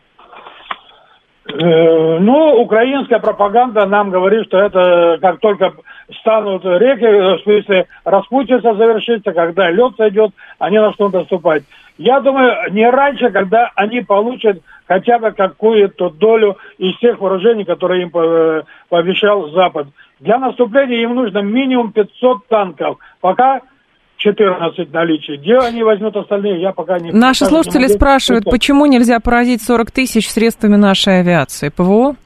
Ну, украинская пропаганда нам говорит, что это как только станут реки, в смысле распутиться завершится, когда лед сойдет, они начнут наступать. Я думаю, не раньше, когда они получат хотя бы какую-то долю из тех вооружений, которые им пообещал Запад. Для наступления им нужно минимум пятьсот танков. Пока четырнадцать наличий. Где они возьмут остальные, я пока не... Наши слушатели не спрашивают, почему нельзя поразить сорок тысяч средствами нашей авиации? ПВО?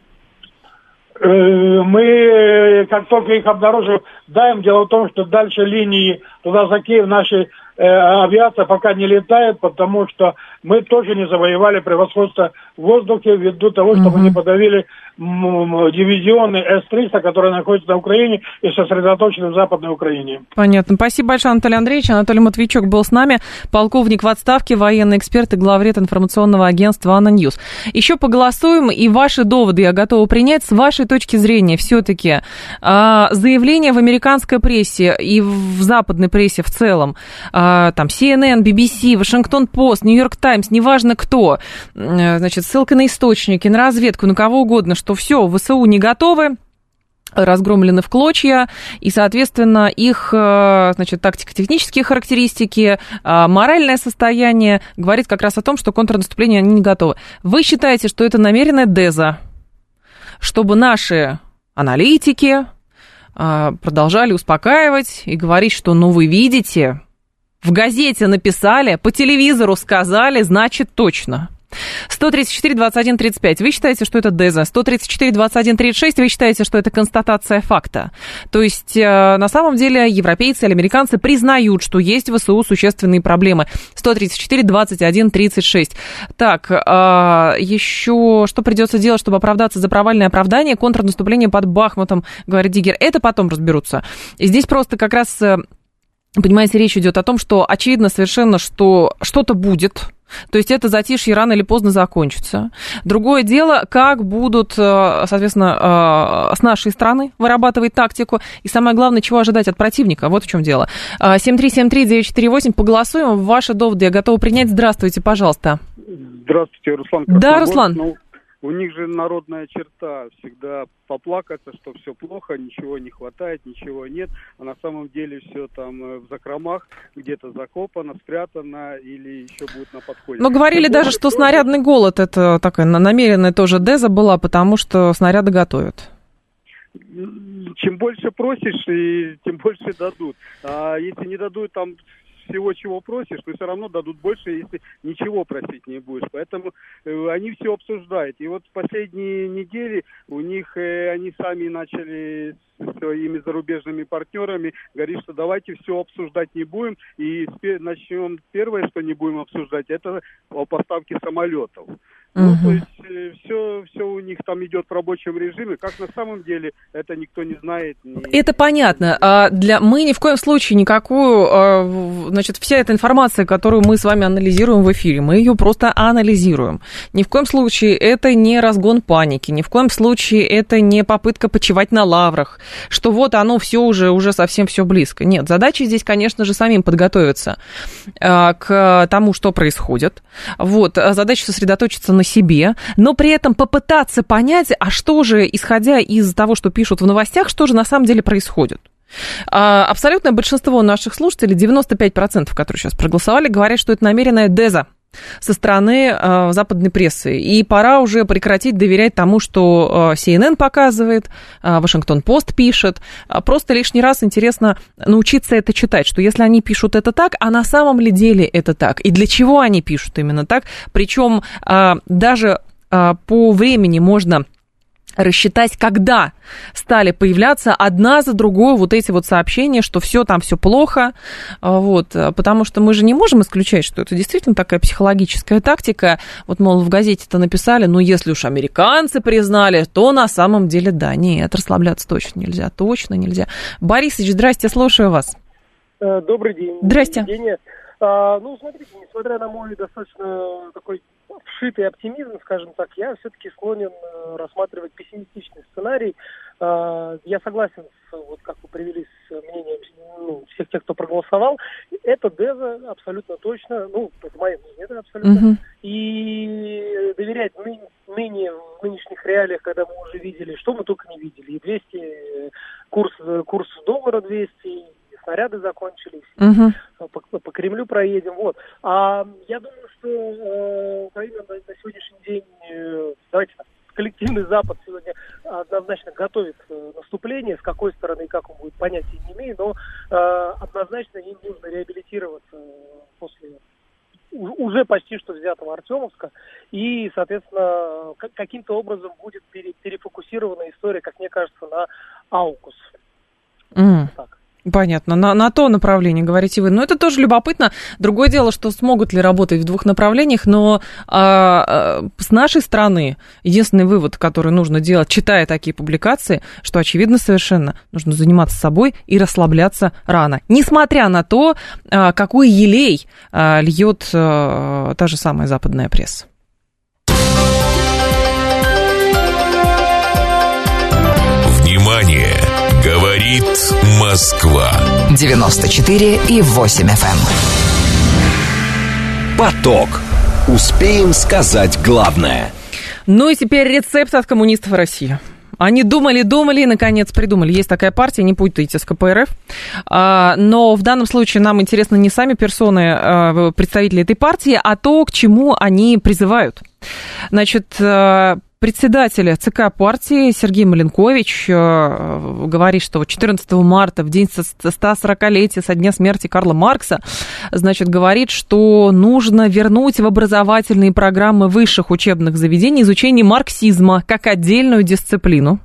Мы, как только их обнаружим, даем. Дело в том, что дальше линии туда за Киев нашей э, авиация пока не летает, потому что мы тоже не завоевали превосходство в воздухе ввиду того, что uh-huh. мы не подавили м- дивизионы эс триста, которые находятся на Украине и сосредоточены в Западной Украине. Понятно. Спасибо большое, Анатолий Андреевич. Анатолий Матвейчук был с нами, полковник в отставке, военный эксперт и главред информационного агентства Ана Ньюс. Еще поголосуем, и ваши доводы я готова принять. С вашей точки зрения, все-таки заявления в американской прессе и в западной прессе в целом, там си эн эн, би би си, Вашингтон-Пост, Нью-Йорк Таймс, неважно кто, значит, ссылка на источники, на разведку, на кого угодно, что все, ВСУ не готовы, разгромлены в клочья, и, соответственно, их, значит, тактико-технические характеристики, моральное состояние говорит как раз о том, что контрнаступление они не готовы. Вы считаете, что это намеренная деза, чтобы наши аналитики продолжали успокаивать и говорить, что, ну, вы видите, в газете написали, по телевизору сказали, значит, точно. сто тридцать четыре двадцать один тридцать пять. Вы считаете, что это деза? сто тридцать четыре двадцать один тридцать шесть. Вы считаете, что это констатация факта? То есть, э, на самом деле, европейцы или американцы признают, что есть в ВСУ существенные проблемы. сто тридцать четыре двадцать один тридцать шесть. Так, э, еще что придется делать, чтобы оправдаться за провальное оправдание? Контрнаступление под Бахмутом, говорит Диггер. Это потом разберутся. И здесь просто как раз... Понимаете, речь идет о том, что очевидно совершенно, что что-то будет. То есть это затишье рано или поздно закончится. Другое дело, как будут, соответственно, с нашей стороны вырабатывать тактику. И самое главное, чего ожидать от противника. Вот в чем дело. семь три семь три девять четыре восемь. Поголосуем. Ваши доводы я готова принять. Здравствуйте, пожалуйста. Здравствуйте, Руслан. Да, Руслан. Ну, у них же народная черта всегда поплакаться, что все плохо, ничего не хватает, ничего нет, а на самом деле все там в закромах, где-то закопано, спрятано или еще будет на подходе. Но говорили Но даже, что тоже... снарядный голод, это такая намеренная тоже деза была, потому что снаряды готовят. Чем больше просишь, и тем больше дадут. А если не дадут там всего, чего просишь, то все равно дадут больше, если ничего просить не будешь. Поэтому э, они все обсуждают. И вот последние недели у них, э, они сами начали с своими зарубежными партнерами говорить, что давайте все обсуждать не будем. И начнем, первое, что не будем обсуждать, это о поставке самолетов. Ну, Угу. то есть все, все у них там идет в рабочем режиме. Как на самом деле, это никто не знает. Ни... Это понятно. А для... Мы ни в коем случае никакую... Значит, вся эта информация, которую мы с вами анализируем в эфире, мы ее просто анализируем. Ни в коем случае это не разгон паники, ни в коем случае это не попытка почивать на лаврах, что вот оно все уже, уже совсем все близко. Нет, задача здесь, конечно же, самим подготовиться к тому, что происходит. Вот, задача сосредоточиться на себе, но при этом попытаться понять, а что же, исходя из того, что пишут в новостях, что же на самом деле происходит. Абсолютное большинство наших слушателей, девяносто пять процентов, которые сейчас проголосовали, говорят, что это намеренная деза со стороны э, западной прессы. И пора уже прекратить доверять тому, что э, си эн эн показывает, э, Вашингтон-Пост пишет. Просто лишний раз интересно научиться это читать, что если они пишут это так, а на самом ли деле это так? И для чего они пишут именно так? Причем э, даже э, по времени можно рассчитать, когда стали появляться одна за другой вот эти вот сообщения, что все там, все плохо, вот, потому что мы же не можем исключать, что это действительно такая психологическая тактика, вот, мол, в газете-то написали, ну, если уж американцы признали, то на самом деле, да, нет, расслабляться точно нельзя, точно нельзя. Борисович, здрасте, слушаю вас. Добрый день. Здрасте. Евгения. А, ну, смотрите, несмотря на мой достаточно такой вшитый оптимизм, скажем так, я все-таки склонен рассматривать пессимистичный сценарий. А, я согласен с, вот как вы привели, с мнением ну, всех тех, кто проголосовал. Это деза абсолютно точно, ну, это мое мнение, это абсолютно. Угу. И доверять ныне, ныне, в нынешних реалиях, когда мы уже видели, что мы только не видели, и двести, курс, курс доллара двести, снаряды закончились, uh-huh. по, по Кремлю проедем, вот. А я думаю, что э, Украина на, на сегодняшний день, э, давайте так, коллективный Запад сегодня однозначно готовит э, наступление, с какой стороны и как он будет, понятия не имею, но э, однозначно им нужно реабилитироваться после уже почти что взятого Артемовска, и, соответственно, как, каким-то образом будет пере, перефокусирована история, как мне кажется, на Аукус. Mm. Так. Понятно, на, на то направление, говорите вы. Но это тоже любопытно. Другое дело, что смогут ли работать в двух направлениях, но а, а, с нашей стороны единственный вывод, который нужно делать, читая такие публикации, что очевидно совершенно, нужно заниматься собой и расслабляться рано. Несмотря на то, а, какой елей а, льет а, та же самая западная пресса. Внимание! Говорит Москва. девяносто четыре и восемь эф эм. Поток. Успеем сказать главное. Ну и теперь рецепт от коммунистов России. Они думали-думали и, наконец, придумали. Есть такая партия, не путайте с ка пэ эр эф. А, но в данном случае нам интересны не сами персоны, а, представители этой партии, а то, к чему они призывают. Значит, председатель ЦК партии Сергей Маленкович э, говорит, что четырнадцатого марта, в день ста сорокалетия со дня смерти Карла Маркса, значит, говорит, что нужно вернуть в образовательные программы высших учебных заведений изучение марксизма как отдельную дисциплину.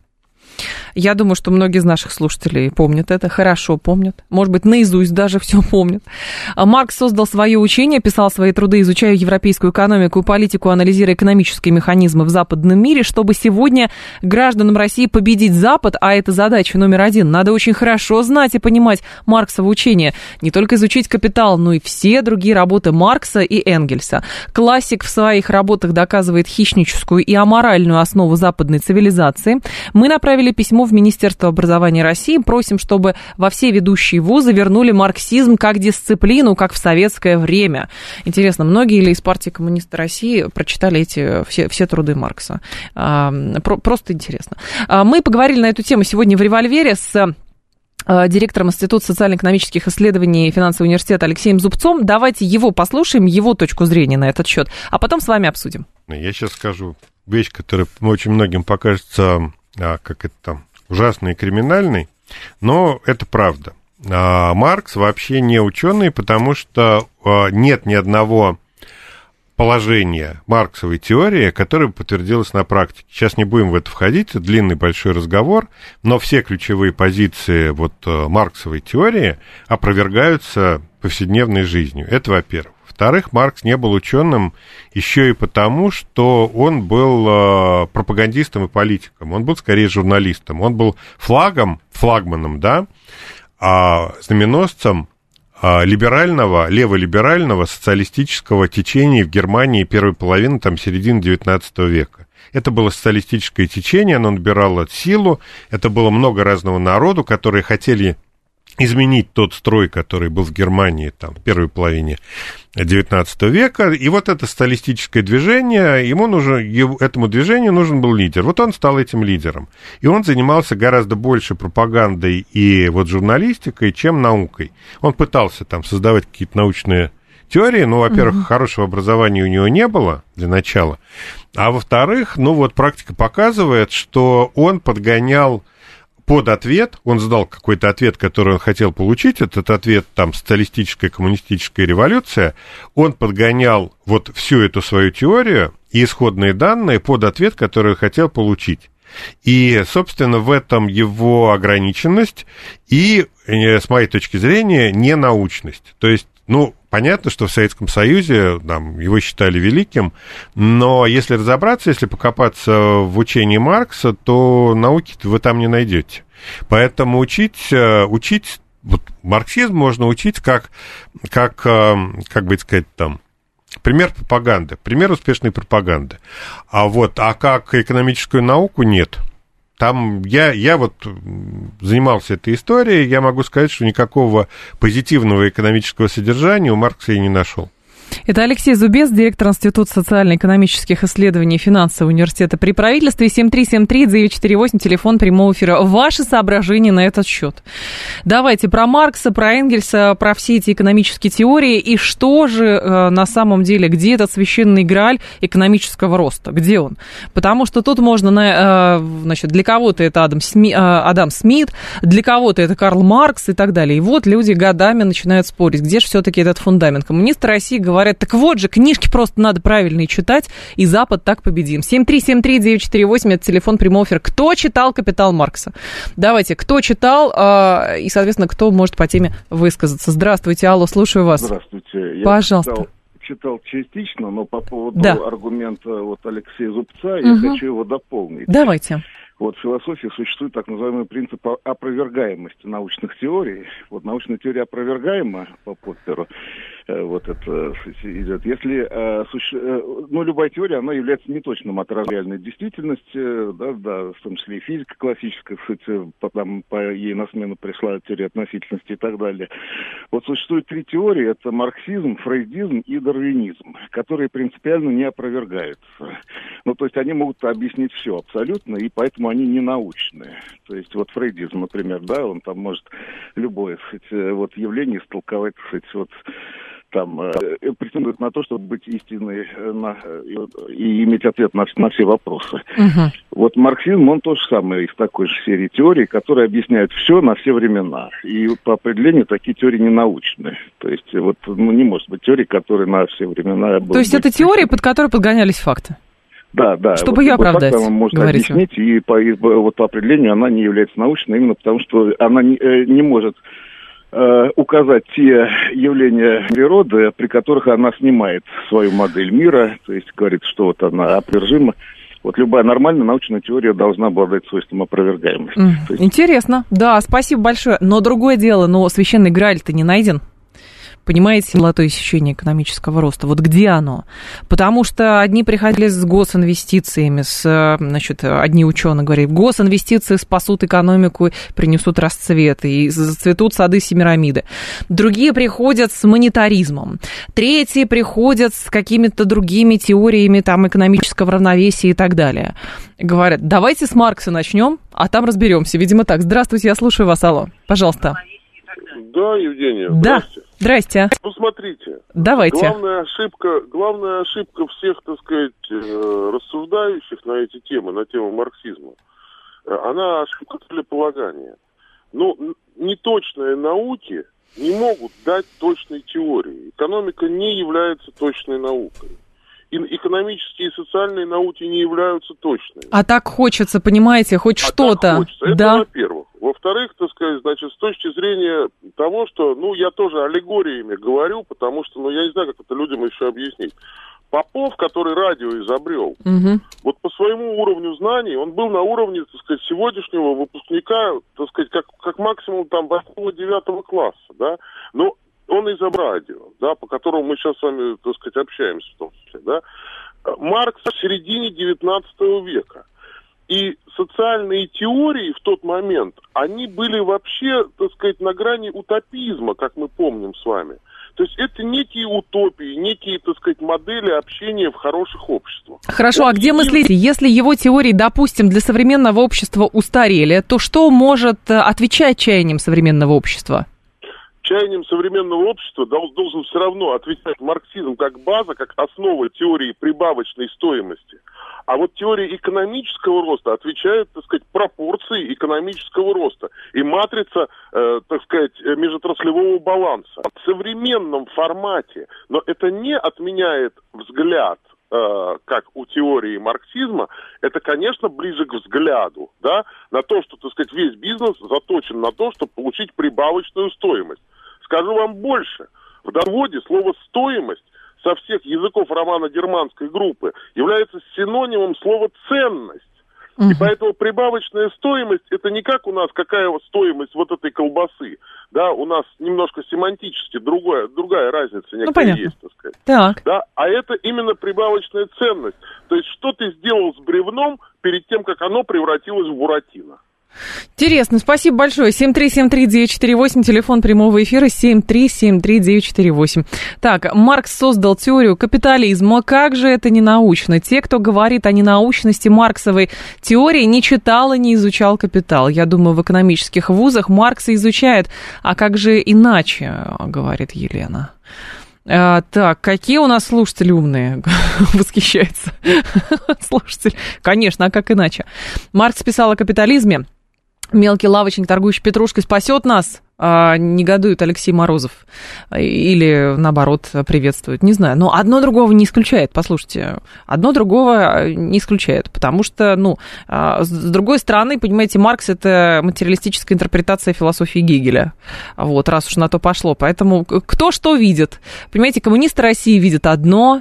Я думаю, что многие из наших слушателей помнят это, хорошо помнят, может быть, наизусть даже все помнят. Маркс создал свое учение, писал свои труды, изучая европейскую экономику и политику, анализируя экономические механизмы в западном мире, чтобы сегодня гражданам России победить Запад, а это задача номер один, надо очень хорошо знать и понимать Марксово учение, не только изучить «Капитал», но и все другие работы Маркса и Энгельса. Классик в своих работах доказывает хищническую и аморальную основу западной цивилизации. Мы направили письмо в Министерство образования России, просим, чтобы во все ведущие вузы вернули марксизм как дисциплину, как в советское время. Интересно, многие ли из партии коммунистов России прочитали эти все, все труды Маркса? А, про, просто интересно. А, мы поговорили на эту тему сегодня в «Револьвере» с директором Института социально-экономических исследований финансового университета Алексеем Зубцом. Давайте его послушаем, его точку зрения на этот счет, а потом с вами обсудим. Я сейчас скажу вещь, которая очень многим покажется, как это там, ужасной и криминальной, но это правда. Маркс вообще не ученый, потому что нет ни одного положения марксовой теории, которое подтвердилось на практике. Сейчас не будем в это входить, это длинный большой разговор, но все ключевые позиции вот марксовой теории опровергаются повседневной жизнью. Это во-первых. Во-вторых, Маркс не был ученым еще и потому, что он был пропагандистом и политиком. Он был скорее журналистом. Он был флагом, флагманом, да, знаменосцем либерального, леволиберального социалистического течения в Германии первой половины, там, середины девятнадцатого века. Это было социалистическое течение, оно набирало силу, это было много разного народу, которые хотели изменить тот строй, который был в Германии там, в первой половине девятнадцатого века. И вот это социалистическое движение, ему нужен, этому движению нужен был лидер. Вот он стал этим лидером. И он занимался гораздо больше пропагандой и вот журналистикой, чем наукой. Он пытался там создавать какие-то научные теории. Ну, во-первых, угу. хорошего образования у него не было для начала. А во-вторых, ну вот практика показывает, что он подгонял под ответ, он задал какой-то ответ, который он хотел получить, этот ответ, там, социалистическая, коммунистическая революция, он подгонял вот всю эту свою теорию и исходные данные под ответ, который он хотел получить. И, собственно, в этом его ограниченность и, с моей точки зрения, ненаучность. То есть, ну, понятно, что в Советском Союзе там, его считали великим, но если разобраться, если покопаться в учении Маркса, то науки вы там не найдете. Поэтому учить, учить вот, марксизм можно учить как, как, как бы сказать, там, пример пропаганды, пример успешной пропаганды. А вот, а как экономическую науку нет. Там я, я вот занимался этой историей, я могу сказать, что никакого позитивного экономического содержания у Маркса я не нашел. Это Алексей Зубец, директор Института социально-экономических исследований Финансового университета при правительстве. семь три семь три девять четыре восемь, телефон прямого эфира. Ваши соображения на этот счет. Давайте про Маркса, про Энгельса, про все эти экономические теории. И что же э, на самом деле, где этот священный грааль экономического роста? Где он? Потому что тут можно, на, э, значит, для кого-то это Адам, Сми, э, Адам Смит, для кого-то это Карл Маркс и так далее. И вот люди годами начинают спорить, где же все-таки этот фундамент. Коммунисты России говорят, так вот же, книжки просто надо правильные читать, и Запад так победим. семь три семь три девять четыре восемь, это телефон прямого эфира. Кто читал «Капитал» Маркса? Давайте, кто читал, э, и, соответственно, кто может по теме высказаться. Здравствуйте, алло, слушаю вас. Здравствуйте. Я Пожалуйста. Читал, читал частично, но по поводу да. аргумента вот Алексея Зубца, угу. я хочу его дополнить. Давайте. Вот в философии существует так называемый принцип опровергаемости научных теорий. Вот научная теория опровергаема по Попперу. Вот это идет. Если, ну, любая теория, она является неточным от реальной действительности, да, да, в том числе и физика классическая, кстати, потом по ей на смену пришла теория относительности и так далее. Вот существует три теории, это марксизм, фрейдизм и дарвинизм, которые принципиально не опровергаются. Ну, то есть они могут объяснить все абсолютно, и поэтому они не научные. То есть вот фрейдизм, например, да, он там может любое, кстати, вот явление истолковать, кстати, вот там, э, претендует на то, чтобы быть истинной э, на, и, и иметь ответ на, на все вопросы. Uh-huh. Вот марксизм, он тоже самый из такой же серии теорий, которые объясняют все на все времена. И по определению такие теории не научные. То есть вот, ну, не может быть теории, которые на все времена... То есть это теории, под которые подгонялись факты? Да, да. Чтобы вот ее оправдать, факт, она может говорите. Объяснить, и по, и вот по определению она не является научной, именно потому что она не, не может э, указать те явления природы, при которых она снимает свою модель мира, то есть говорит, что вот она опровержима. Вот любая нормальная научная теория должна обладать свойством опровергаемости. Mm. есть... Интересно. Да, спасибо большое. Но другое дело, но священный Грааль-то не найден. Понимаете, золотое сечение экономического роста. Вот где оно? Потому что одни приходили с госинвестициями, с, значит, одни ученые говорили, госинвестиции спасут экономику, принесут расцвет, и зацветут сады Семирамиды. Другие приходят с монетаризмом. Третьи приходят с какими-то другими теориями там, экономического равновесия и так далее. Говорят, давайте с Маркса начнем, а там разберемся. Видимо, так. Здравствуйте, я слушаю вас, алло. Пожалуйста. Да, Евгения, да. здрасте. Здрасте. Ну, смотрите. Давайте. Главная ошибка, главная ошибка всех, так сказать, рассуждающих на эти темы, на тему марксизма, она ошибка целеполагания. Ну, неточные науки не могут дать точной теории. Экономика не является точной наукой. и экономические и социальные науки не являются точными. А так хочется, понимаете, хоть а что-то. Так хочется. Это, да. во-первых. Во-вторых, так сказать, значит, с точки зрения того, что, ну, я тоже аллегориями говорю, потому что, ну, я не знаю, как это людям еще объяснить. Попов, который радио изобрел, угу. вот по своему уровню знаний, он был на уровне, так сказать, сегодняшнего выпускника, так сказать, как, как максимум там восьмого-девятого класса, да, но он изобрел радио, да, по которому мы сейчас с вами, так сказать, общаемся в том числе, да. Маркс в середине девятнадцатого века. И социальные теории в тот момент, они были вообще, так сказать, на грани утопизма, как мы помним с вами. То есть это некие утопии, некие, так сказать, модели общения в хороших обществах. Хорошо, вот а где и... мыслите, если его теории, допустим, для современного общества устарели, то что может отвечать чаяниям современного общества? Чаяниям современного общества должен все равно отвечать марксизм как база, как основа теории прибавочной стоимости. А вот теория экономического роста отвечает, так сказать, пропорции экономического роста и матрица, э, так сказать, межотраслевого баланса. В современном формате, но это не отменяет взгляд, э, как у теории марксизма, это, конечно, ближе к взгляду, да, на то, что, так сказать, весь бизнес заточен на то, чтобы получить прибавочную стоимость. Скажу вам больше. В доводе слово «стоимость» со всех языков романо-германской группы является синонимом слова «ценность». Uh-huh. И поэтому прибавочная стоимость – это не как у нас, какая стоимость вот этой колбасы. Да, у нас немножко семантически другая, другая разница некая ну, есть, так сказать. Так. Да, а это именно прибавочная ценность. То есть что ты сделал с бревном перед тем, как оно превратилось в буратино. Интересно, спасибо большое. семь три семь три девять четыре восемь, телефон прямого эфира семь три семь три девять четыре восемь. Так, Маркс создал теорию капитализма. Как же это не научно? Те, кто говорит о ненаучности марксовой теории, не читал и не изучал «Капитал». Я думаю, в экономических вузах Маркса изучают. А как же иначе, говорит Елена. А, так, какие у нас слушатели умные, восхищается слушатель. Конечно, а как иначе? Маркс писал о капитализме. Мелкий лавочник, торгующий петрушкой, спасет нас, а, негодует Алексей Морозов. Или, наоборот, приветствует. Не знаю. Но одно другого не исключает. Послушайте, одно другого не исключает. Потому что, ну, с другой стороны, понимаете, Маркс – это материалистическая интерпретация философии Гегеля. Вот, раз уж на то пошло. Поэтому кто что видит? Понимаете, коммунисты России видят одно,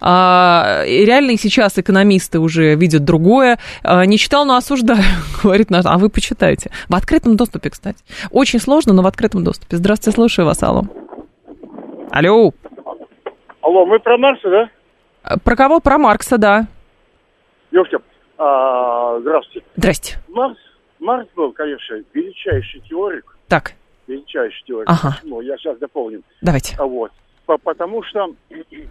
а реальные сейчас экономисты уже видят другое. Не читал, но осуждаю, говорит наш. А вы почитайте. В открытом доступе, кстати. Очень сложно, но в открытом доступе. Здравствуйте, слушаю вас, алло. Алло. Алло, мы про Маркса, да? Про кого? Про Маркса, да. Ёвтя, а, здравствуйте. Здрасте. Маркс, Маркс был, конечно, величайший теорик. Так. Величайший теорик. Ага. Почему? Я сейчас дополню. Давайте. А вот. По, потому что э,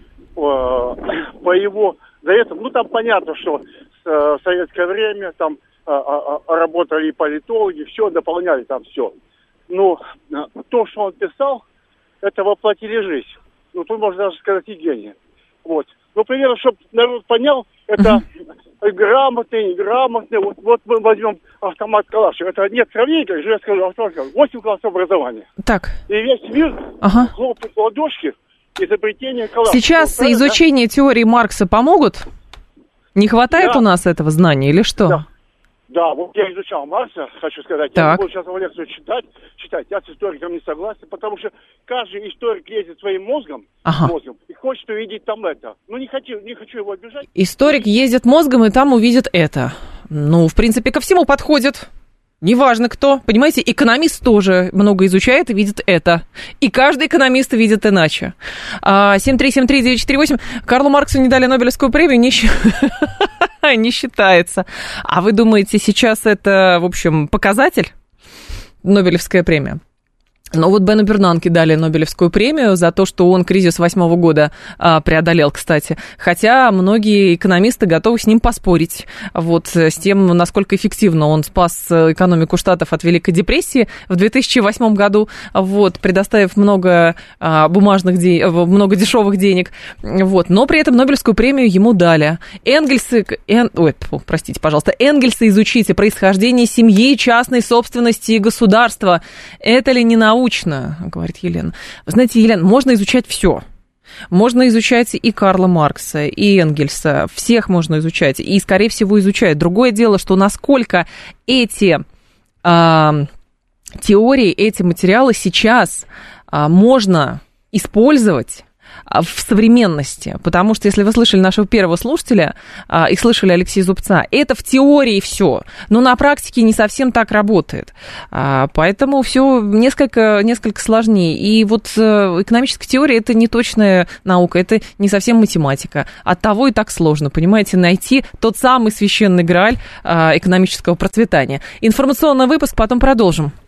по его... За это, ну, там понятно, что в советское время там а, а, а, работали политологи, все, дополняли там все. Но то, что он писал, это воплотили жизнь. Ну, тут можно даже сказать и гений. Вот. Ну, примерно, чтобы народ понял, это uh-huh. грамотный, неграмотный. Вот, вот мы возьмем автомат Калашникова. Это нет сравнения, как же я скажу, автомат Калашникова. восемь классов образования. Так. И весь мир uh-huh. хлопает в ладошки изобретение Калашникова. Сейчас правильно, изучение да? теории Маркса помогут? Не хватает да. у нас этого знания или что? Да. Да, вот я изучал Маркса, хочу сказать. Так. Я буду сейчас его лекцию читать, читать. Я с историком не согласен, потому что каждый историк лезет своим мозгом, ага. мозгом и хочет увидеть там это. Ну, не хочу, не хочу его обижать. Историк ездит мозгом и там увидит это. Ну, в принципе, ко всему подходит. Неважно кто. Понимаете, экономист тоже много изучает и видит это. И каждый экономист видит иначе. семь три семь три девять четыре восемь. Карлу Марксу не дали Нобелевскую премию, не, не считается. А вы думаете, сейчас это, в общем, показатель? Нобелевская премия. Но вот Бену Бернанке дали Нобелевскую премию за то, что он кризис восьмого года а, преодолел, кстати. Хотя многие экономисты готовы с ним поспорить. Вот с тем, насколько эффективно он спас экономику Штатов от Великой депрессии в две тысячи восьмом году, вот, предоставив много а, бумажных денег, много дешевых денег. Вот. Но при этом Нобелевскую премию ему дали. Энгельсы, эн, ой, простите, пожалуйста, Энгельсы изучите происхождение семьи, частной собственности и государства. Это ли не наука? Научно, говорит Елена. Вы знаете, Елена, можно изучать все. Можно изучать и Карла Маркса, и Энгельса. Всех можно изучать. И, скорее всего, изучают. Другое дело, что насколько эти э, теории, эти материалы сейчас э, можно использовать в современности, потому что, если вы слышали нашего первого слушателя а, и слышали Алексея Зубца, это в теории все, но на практике не совсем так работает, а, поэтому все несколько, несколько сложнее, и вот а, экономическая теория — это не точная наука, это не совсем математика, оттого и так сложно, понимаете, найти тот самый священный грааль а, экономического процветания. Информационный выпуск, потом продолжим.